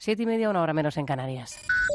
7:30, 1 hora menos en Canarias.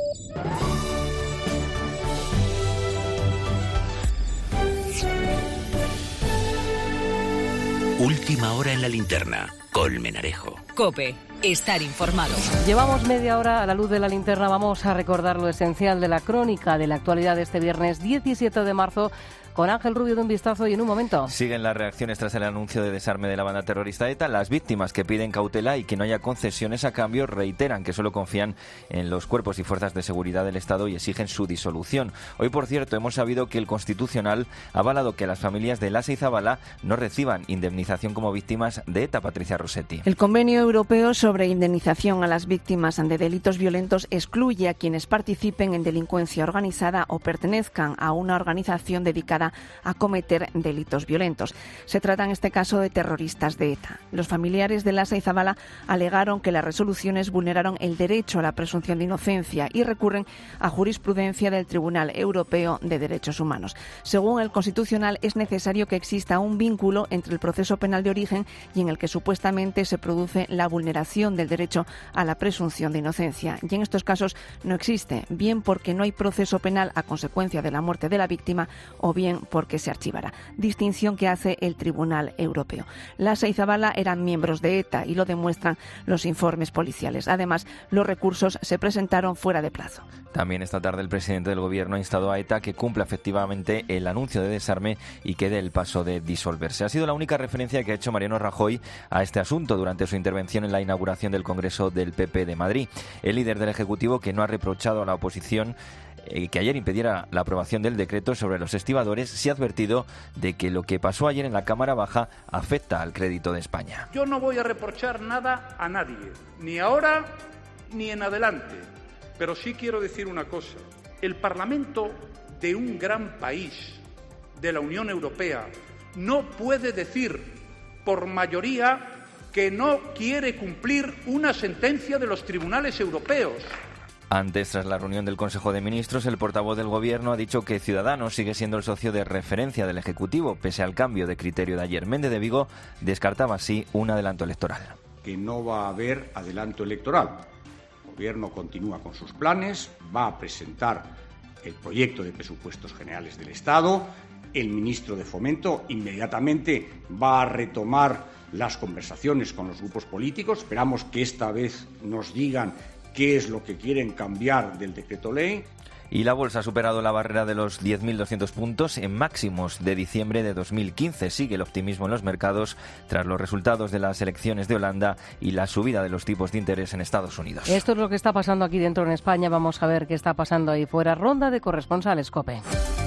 Última hora en la linterna. Colmenarejo. COPE. Estar informado. Llevamos media hora a la luz de la linterna. Vamos a recordar lo esencial de la crónica de la actualidad de este viernes 17 de marzo. Con Ángel Rubio de Un Vistazo y en un momento. Siguen las reacciones tras el anuncio de desarme de la banda terrorista ETA. Las víctimas que piden cautela y que no haya concesiones a cambio reiteran que solo confían en los cuerpos y fuerzas de seguridad del Estado y exigen su disolución. Hoy, por cierto, hemos sabido que el Constitucional ha avalado que las familias de Lasa y Zabala no reciban indemnización como víctimas de ETA. Patricia Rossetti. El Convenio Europeo sobre Indemnización a las Víctimas de Delitos Violentos excluye a quienes participen en delincuencia organizada o pertenezcan a una organización dedicada a cometer delitos violentos. Se trata en este caso de terroristas de ETA. Los familiares de Lasa y Zabala alegaron que las resoluciones vulneraron el derecho a la presunción de inocencia y recurren a jurisprudencia del Tribunal Europeo de Derechos Humanos. Según el Constitucional, es necesario que exista un vínculo entre el proceso penal de origen y en el que supuestamente se produce la vulneración del derecho a la presunción de inocencia. Y en estos casos no existe, bien porque no hay proceso penal a consecuencia de la muerte de la víctima o bien porque se archivará. Distinción que hace el Tribunal Europeo. Lasa y Zabala eran miembros de ETA y lo demuestran los informes policiales. Además, los recursos se presentaron fuera de plazo. También esta tarde el presidente del Gobierno ha instado a ETA que cumpla efectivamente el anuncio de desarme y que dé el paso de disolverse. Ha sido la única referencia que ha hecho Mariano Rajoy a este asunto durante su intervención en la inauguración del Congreso del PP de Madrid. El líder del Ejecutivo, que no ha reprochado a la oposición que ayer impidiera la aprobación del decreto sobre los estibadores, se ha advertido de que lo que pasó ayer en la Cámara Baja afecta al crédito de España. Yo no voy a reprochar nada a nadie, ni ahora ni en adelante, pero sí quiero decir una cosa. El Parlamento de un gran país de la Unión Europea no puede decir por mayoría que no quiere cumplir una sentencia de los tribunales europeos. Antes, tras la reunión del Consejo de Ministros, el portavoz del Gobierno ha dicho que Ciudadanos sigue siendo el socio de referencia del Ejecutivo, pese al cambio de criterio de ayer. Méndez de Vigo descartaba así un adelanto electoral. Que no va a haber adelanto electoral. El Gobierno continúa con sus planes, va a presentar el proyecto de presupuestos generales del Estado. El ministro de Fomento inmediatamente va a retomar las conversaciones con los grupos políticos. Esperamos que esta vez nos digan qué es lo que quieren cambiar del decreto ley. Y la bolsa ha superado la barrera de los 10.200 puntos en máximos de diciembre de 2015. Sigue el optimismo en los mercados tras los resultados de las elecciones de Holanda y la subida de los tipos de interés en Estados Unidos. Esto es lo que está pasando aquí dentro en España. Vamos a ver qué está pasando ahí fuera. Ronda de corresponsales, COPE.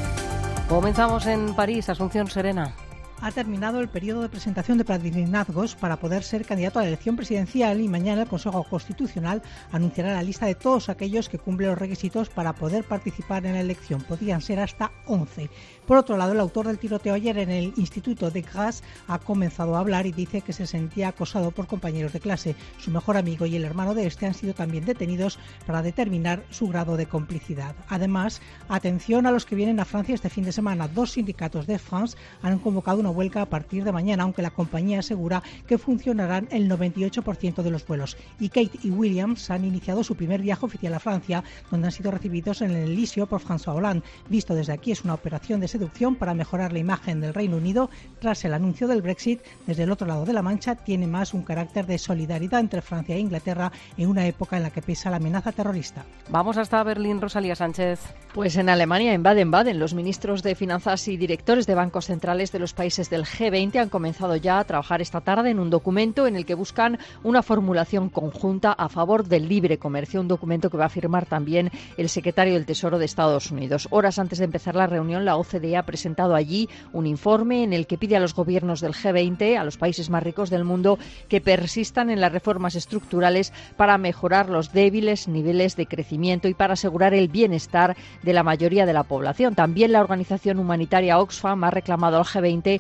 Comenzamos en París. Asunción Serena. Ha terminado el periodo de presentación de padrinazgos para poder ser candidato a la elección presidencial y mañana el Consejo Constitucional anunciará la lista de todos aquellos que cumplen los requisitos para poder participar en la elección. Podrían ser hasta 11. Por otro lado, el autor del tiroteo ayer en el Instituto de Grasse ha comenzado a hablar y dice que se sentía acosado por compañeros de clase. Su mejor amigo y el hermano de este han sido también detenidos para determinar su grado de complicidad. Además, atención a los que vienen a Francia este fin de semana. 2 sindicatos de France han convocado una huelga a partir de mañana, aunque la compañía asegura que funcionarán el 98% de los vuelos. Y Kate y Williams han iniciado su primer viaje oficial a Francia, donde han sido recibidos en el Elíseo por François Hollande. Visto desde aquí, es una operación de seducción para mejorar la imagen del Reino Unido. Tras el anuncio del Brexit, desde el otro lado de la Mancha, tiene más un carácter de solidaridad entre Francia e Inglaterra en una época en la que pesa la amenaza terrorista. Vamos hasta Berlín, Rosalía Sánchez. Pues en Alemania, en Baden-Baden, los ministros de Finanzas y directores de bancos centrales de los países del G20 han comenzado ya a trabajar esta tarde en un documento en el que buscan una formulación conjunta a favor del libre comercio, un documento que va a firmar también el secretario del Tesoro de Estados Unidos. Horas antes de empezar la reunión, la OCDE ha presentado allí un informe en el que pide a los gobiernos del G20, a los países más ricos del mundo, que persistan en las reformas estructurales para mejorar los débiles niveles de crecimiento y para asegurar el bienestar de la mayoría de la población. También la organización humanitaria Oxfam ha reclamado al G20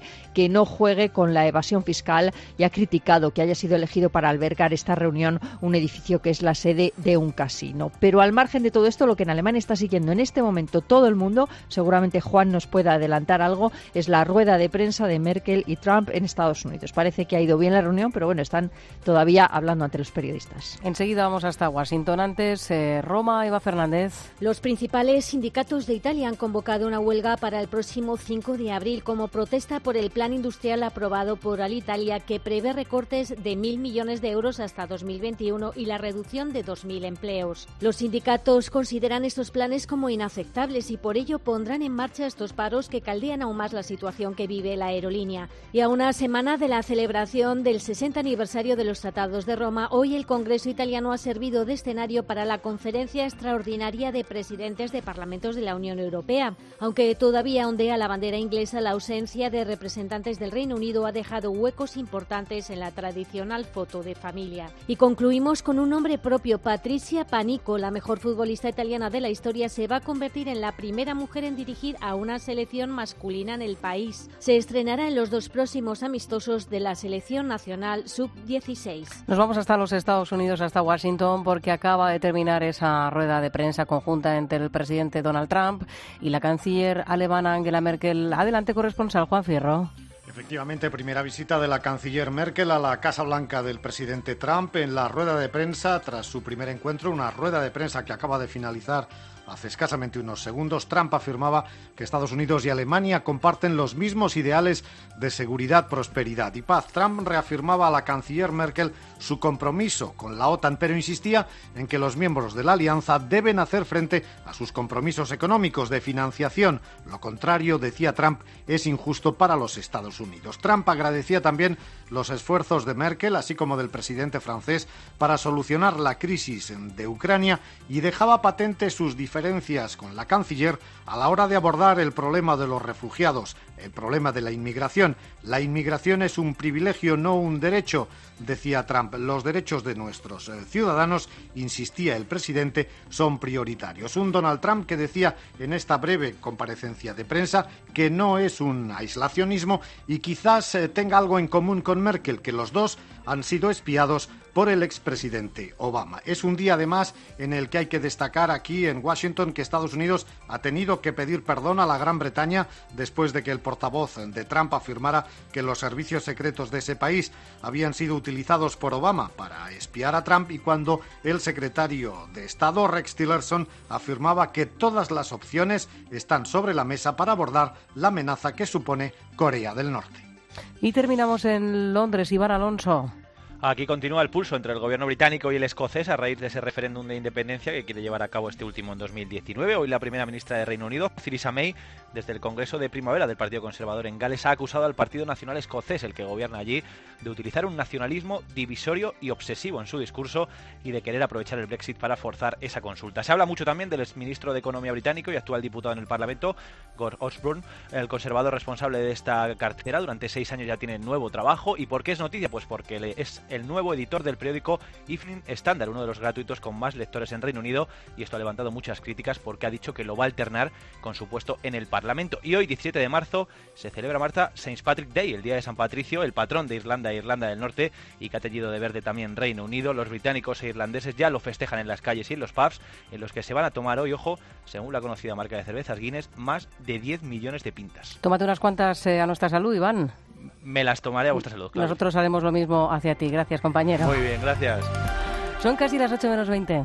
que no juegue con la evasión fiscal y ha criticado que haya sido elegido para albergar esta reunión un edificio que es la sede de un casino. Pero al margen de todo esto, lo que en Alemania está siguiendo en este momento todo el mundo, seguramente Juan nos pueda adelantar algo, es la rueda de prensa de Merkel y Trump en Estados Unidos. Parece que ha ido bien la reunión, pero bueno, están todavía hablando ante los periodistas. Enseguida vamos hasta Washington. Antes, Roma, Eva Fernández. Los principales sindicatos de Italia han convocado una huelga para el próximo 5 de abril como protesta por el plan industrial aprobado por Alitalia, que prevé recortes de 1.000 millones de euros hasta 2021 y la reducción de 2.000 empleos. Los sindicatos consideran estos planes como inaceptables y por ello pondrán en marcha estos paros que caldean aún más la situación que vive la aerolínea. Y a una semana de la celebración del 60 aniversario de los Tratados de Roma, hoy el Congreso italiano ha servido de escenario para la conferencia extraordinaria de presidentes de parlamentos de la Unión Europea. Aunque todavía ondea la bandera inglesa, la ausencia de representantes del Reino Unido ha dejado huecos importantes en la tradicional foto de familia. Y concluimos con un nombre propio. Patricia Panico, la mejor futbolista italiana de la historia, se va a convertir en la primera mujer en dirigir a una selección masculina en el país. Se estrenará en los 2 próximos amistosos de la selección nacional sub-16. Nos vamos hasta los Estados Unidos, hasta Washington, porque acaba de terminar esa rueda de prensa conjunta entre el presidente Donald Trump y la canciller alemana Angela Merkel. Adelante, corresponsal Juan Fierro. Efectivamente, primera visita de la canciller Merkel a la Casa Blanca del presidente Trump en la rueda de prensa tras su primer encuentro, una rueda de prensa que acaba de finalizar hace escasamente unos segundos. Trump afirmaba que Estados Unidos y Alemania comparten los mismos ideales de seguridad, prosperidad y paz. Trump reafirmaba a la canciller Merkel su compromiso con la OTAN, pero insistía en que los miembros de la alianza deben hacer frente a sus compromisos económicos de financiación. Lo contrario, decía Trump, es injusto para los Estados Unidos. Trump agradecía también los esfuerzos de Merkel, así como del presidente francés, para solucionar la crisis de Ucrania y dejaba patente sus diferencias con la canciller a la hora de abordar el problema de los refugiados, el problema de la inmigración. La inmigración es un privilegio, no un derecho, decía Trump. Los derechos de nuestros ciudadanos, insistía el presidente, son prioritarios. Un Donald Trump que decía en esta breve comparecencia de prensa que no es un aislacionismo y quizás tenga algo en común con Merkel, que los dos han sido espiados por el expresidente Obama. Es un día además en el que hay que destacar aquí en Washington que Estados Unidos ha tenido que pedir perdón a la Gran Bretaña después de que el portavoz de Trump afirmara que los servicios secretos de ese país habían sido utilizados por Obama para espiar a Trump, y cuando el secretario de Estado Rex Tillerson afirmaba que todas las opciones están sobre la mesa para abordar la amenaza que supone Corea del Norte. Y terminamos en Londres. Iván Alonso. Aquí continúa el pulso entre el gobierno británico y el escocés a raíz de ese referéndum de independencia que quiere llevar a cabo este último en 2019. Hoy la primera ministra de Reino Unido, Theresa May, desde el Congreso de Primavera del Partido Conservador en Gales, ha acusado al Partido Nacional Escocés, el que gobierna allí, de utilizar un nacionalismo divisorio y obsesivo en su discurso y de querer aprovechar el Brexit para forzar esa consulta. Se habla mucho también del exministro de Economía británico y actual diputado en el Parlamento, Gord Osborne, el conservador responsable de esta cartera. Durante 6 años ya tiene nuevo trabajo. ¿Y por qué es noticia? Pues porque es el nuevo editor del periódico Evening Standard, uno de los gratuitos con más lectores en Reino Unido, y esto ha levantado muchas críticas porque ha dicho que lo va a alternar con su puesto en el Parlamento. Y hoy, 17 de marzo, se celebra, Marta, St. Patrick Day, el día de San Patricio, el patrón de Irlanda e Irlanda del Norte, y que ha teñido de verde también Reino Unido. Los británicos e irlandeses ya lo festejan en las calles y en los pubs, en los que se van a tomar hoy, ojo, según la conocida marca de cervezas Guinness, más de 10 millones de pintas. Tómate unas cuantas a nuestra salud, Iván. Me las tomaré a vuestra salud, claro. Nosotros haremos lo mismo hacia ti. Gracias, compañero. Muy bien, gracias. Son casi las 8 menos 20.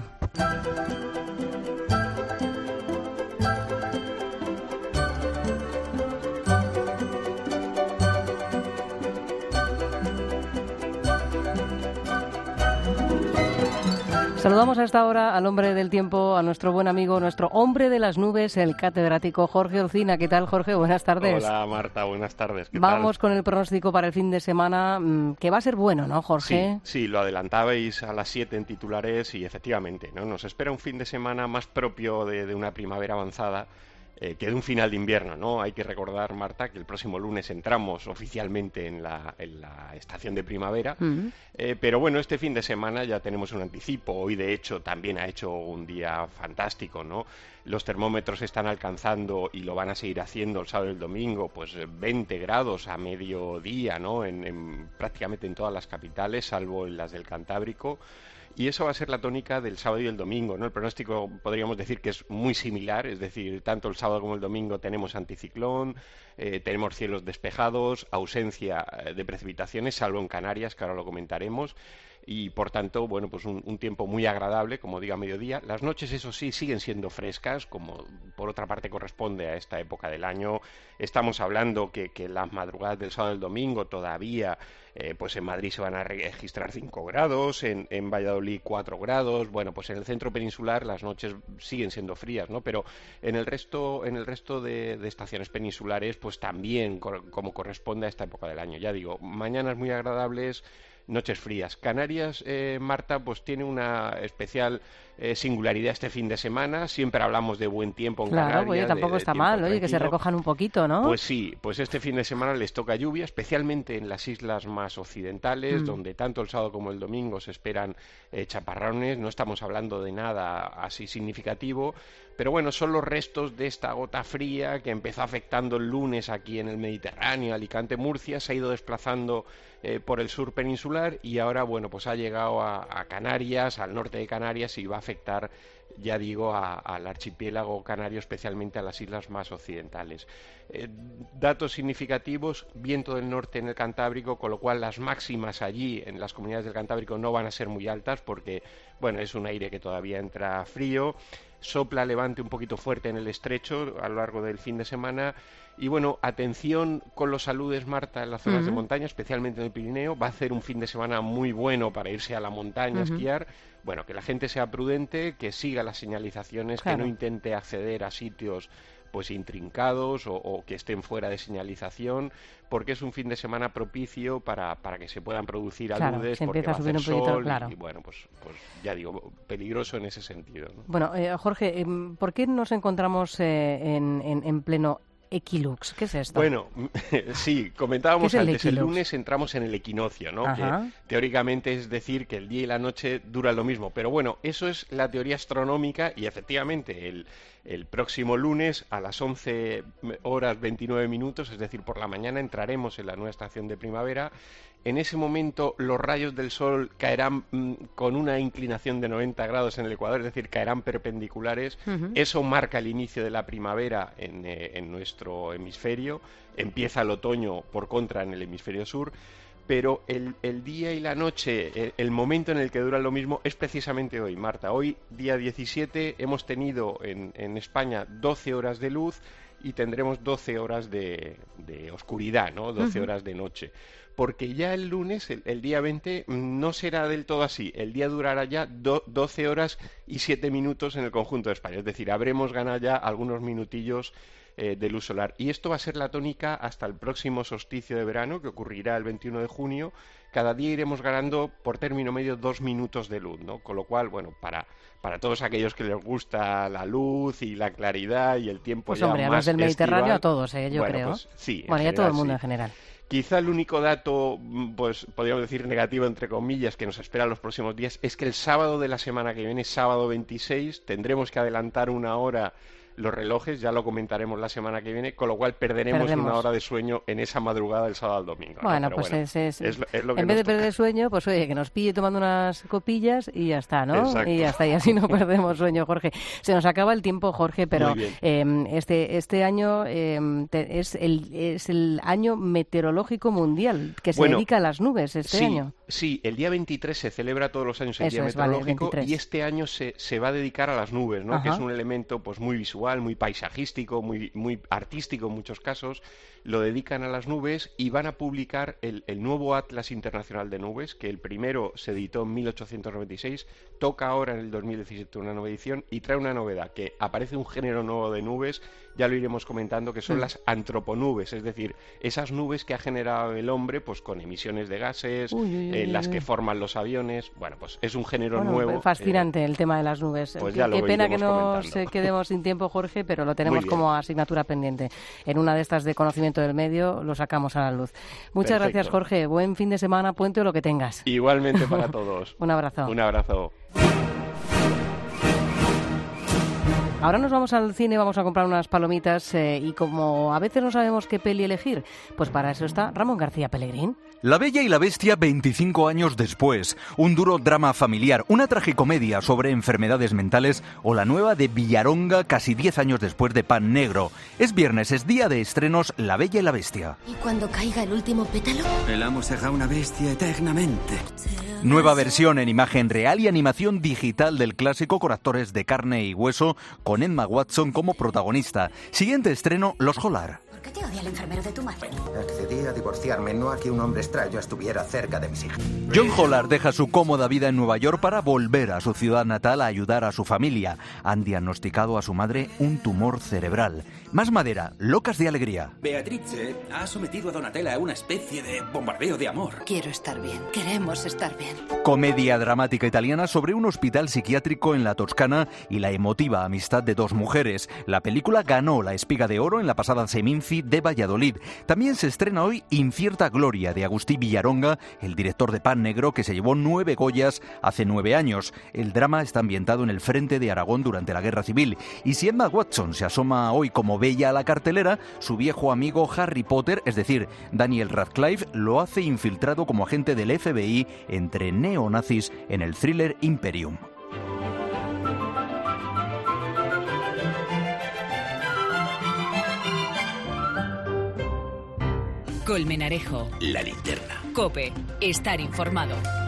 Saludamos a esta hora al hombre del tiempo, a nuestro buen amigo, nuestro hombre de las nubes, el catedrático Jorge Olcina. ¿Qué tal, Jorge? Buenas tardes. Hola, Marta. Buenas tardes. ¿Qué Vamos tal? con el pronóstico para el fin de semana, que va a ser bueno, ¿no, Jorge? Sí, lo adelantabais a las 7 en titulares y efectivamente, ¿no? Nos espera un fin de semana más propio de una primavera avanzada, que de un final de invierno, ¿no? Hay que recordar, Marta, que el próximo lunes entramos oficialmente en la estación de primavera, pero bueno, este fin de semana ya tenemos un anticipo. Hoy, de hecho, también ha hecho un día fantástico, ¿no? Los termómetros están alcanzando, y lo van a seguir haciendo el sábado y el domingo, pues 20 grados a mediodía, ¿no? Prácticamente en todas las capitales, salvo en las del Cantábrico. Y eso va a ser la tónica del sábado y el domingo, ¿no? El pronóstico podríamos decir que es muy similar, es decir, tanto el sábado como el domingo tenemos anticiclón, tenemos cielos despejados, ausencia de precipitaciones, salvo en Canarias, que ahora lo comentaremos, y por tanto, bueno, pues un tiempo muy agradable, como digo, a mediodía. Las noches, eso sí, siguen siendo frescas, como por otra parte corresponde a esta época del año. Estamos hablando que las madrugadas del sábado y el domingo todavía, pues en Madrid se van a registrar 5 grados, en Valladolid 4 grados, bueno, pues en el centro peninsular las noches siguen siendo frías, ¿no? Pero en el resto de estaciones peninsulares, pues también como corresponde a esta época del año. Ya digo, mañanas muy agradables, noches frías. Canarias, Marta, pues tiene una especial singularidad este fin de semana. Siempre hablamos de buen tiempo en Canarias. Claro, oye, tampoco está mal, oye, que se recojan un poquito, ¿no? Pues sí, pues este fin de semana les toca lluvia, especialmente en las islas más occidentales, donde tanto el sábado como el domingo se esperan chaparrones. No estamos hablando de nada así significativo, pero bueno, son los restos de esta gota fría que empezó afectando el lunes aquí en el Mediterráneo, Alicante, Murcia, se ha ido desplazando por el sur peninsular y ahora, bueno, pues ha llegado a Canarias, al norte de Canarias, y va a afectar, ya digo, al archipiélago canario, especialmente a las islas más occidentales. Datos significativos: viento del norte en el Cantábrico, con lo cual las máximas allí en las comunidades del Cantábrico no van a ser muy altas porque, bueno, es un aire que todavía entra frío. Sopla levante un poquito fuerte en el estrecho a lo largo del fin de semana. Y bueno, atención con los aludes, Marta, en las zonas de montaña, especialmente en el Pirineo. Va a ser un fin de semana muy bueno para irse a la montaña a esquiar. Bueno, que la gente sea prudente, que siga las señalizaciones, que no intente acceder a sitios pues intrincados o que estén fuera de señalización, porque es un fin de semana propicio para que se puedan producir aludes, porque va a hacer sol y bueno, pues ya digo, peligroso en ese sentido, ¿no? Bueno, Jorge, ¿por qué nos encontramos en pleno equilux? ¿Qué es esto? Bueno, sí, comentábamos antes, el lunes entramos en el equinoccio, ¿no? Que teóricamente es decir que el día y la noche duran lo mismo, pero bueno, eso es la teoría astronómica y efectivamente el próximo lunes a las 11:29, es decir, por la mañana, entraremos en la nueva estación de primavera. En ese momento los rayos del sol caerán con una inclinación de 90 grados en el ecuador, es decir, caerán perpendiculares. Eso marca el inicio de la primavera en nuestro hemisferio. Empieza el otoño, por contra, en el hemisferio sur. Pero el día y la noche, el momento en el que dura lo mismo, es precisamente hoy, Marta. Hoy, día 17, hemos tenido en España 12 horas de luz y tendremos 12 horas de oscuridad, ¿no? 12 horas de noche. Porque ya el lunes, el día 20, no será del todo así. El día durará ya 12 horas y 7 minutos en el conjunto de España. Es decir, habremos ganado ya algunos minutillos de luz solar. Y esto va a ser la tónica hasta el próximo solsticio de verano, que ocurrirá el 21 de junio. Cada día iremos ganando por término medio 2 minutos de luz, ¿no? Con lo cual, bueno, para todos aquellos que les gusta la luz y la claridad y el tiempo pues ya hombre, más a los del Mediterráneo estival, a todos, yo bueno, creo. Pues, sí, bueno, ya todo el mundo en general. Quizá el único dato, pues podríamos decir negativo, entre comillas, que nos espera los próximos días es que el sábado de la semana que viene, sábado 26, tendremos que adelantar 1 hora los relojes, ya lo comentaremos la semana que viene, con lo cual perderemos 1 hora de sueño en esa madrugada del sábado al domingo, ¿no? Bueno, pero pues bueno, es lo que en vez de perder sueño, pues oye, que nos pille tomando unas copillas y ya está, ¿no? Exacto. Y ya está, y así no perdemos sueño, Jorge. Se nos acaba el tiempo, Jorge, pero este año es el año meteorológico mundial, que se dedica a las nubes este año. Sí, el día 23 se celebra todos los años el Día Meteorológico y este año se va a dedicar a las nubes, ¿no? Que es un elemento pues muy visual, muy paisajístico, muy artístico en muchos casos. Lo dedican a las nubes y van a publicar el nuevo Atlas Internacional de Nubes, que el primero se editó en 1896, toca ahora en el 2017 una nueva edición y trae una novedad, que aparece un género nuevo de nubes ya lo iremos comentando, que son las antroponubes, es decir, esas nubes que ha generado el hombre pues con emisiones de gases, las que forman los aviones. Bueno, pues es un género nuevo. Fascinante el tema de las nubes. Pues qué pena que nos quedemos sin tiempo, Jorge, pero lo tenemos como asignatura pendiente. En una de estas de conocimiento del medio lo sacamos a la luz. Muchas gracias, Jorge. Buen fin de semana, puente o lo que tengas. Igualmente para todos. Un abrazo. Un abrazo. Ahora nos vamos al cine, vamos a comprar unas palomitas y como a veces no sabemos qué peli elegir, pues para eso está Ramón García Pellegrín. La Bella y la Bestia 25 años después, un duro drama familiar, una tragicomedia sobre enfermedades mentales o la nueva de Villaronga casi 10 años después de Pan Negro. Es viernes, es día de estrenos La Bella y la Bestia. ¿Y cuando caiga el último pétalo? El amo será una bestia eternamente. Nueva versión en imagen real y animación digital del clásico con actores de carne y hueso, con Emma Watson como protagonista. Siguiente estreno, Los Jolar. ¿Por qué te odia el enfermero de tu madre? Accedí a divorciarme, no a que un hombre extraño estuviera cerca de mis hijas. John Jolar deja su cómoda vida en Nueva York para volver a su ciudad natal a ayudar a su familia. Han diagnosticado a su madre un tumor cerebral. Más madera, Locas de alegría. Beatrice ha sometido a Donatella a una especie de bombardeo de amor. Quiero estar bien, queremos estar bien. Comedia dramática italiana sobre un hospital psiquiátrico en la Toscana y la emotiva amistad de dos mujeres. La película ganó la Espiga de Oro en la pasada Seminci de Valladolid. También se estrena hoy Incierta Gloria de Agustí Villaronga, el director de Pan Negro, que se llevó 9 Goyas hace 9 años. El drama está ambientado en el frente de Aragón durante la Guerra Civil. Y si Emma Watson se asoma hoy como Bella a la cartelera, su viejo amigo Harry Potter, es decir, Daniel Radcliffe, lo hace infiltrado como agente del FBI entre neonazis en el thriller Imperium. Colmenarejo. La linterna. COPE. Estar informado.